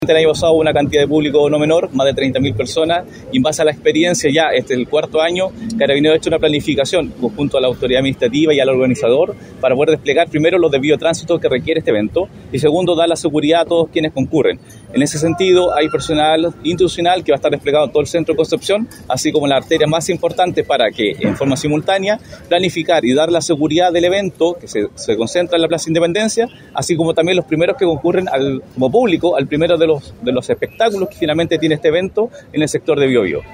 El año pasado hubo una cantidad de público no menor, más de 30.000 personas, y en base a la experiencia ya, este es el cuarto año, Carabineros ha hecho una planificación junto a la autoridad administrativa y al organizador para poder desplegar primero los debidos tránsitos que requiere este evento y segundo, dar la seguridad a todos quienes concurren. En ese sentido, hay personal institucional que va a estar desplegado en todo el centro de Concepción, así como las arterias más importantes para que, en forma simultánea, planificar y dar la seguridad del evento que se concentra en la Plaza Independencia, así como también los primeros que concurren como público al primero de los espectáculos que finalmente tiene este evento en el sector de Biobío.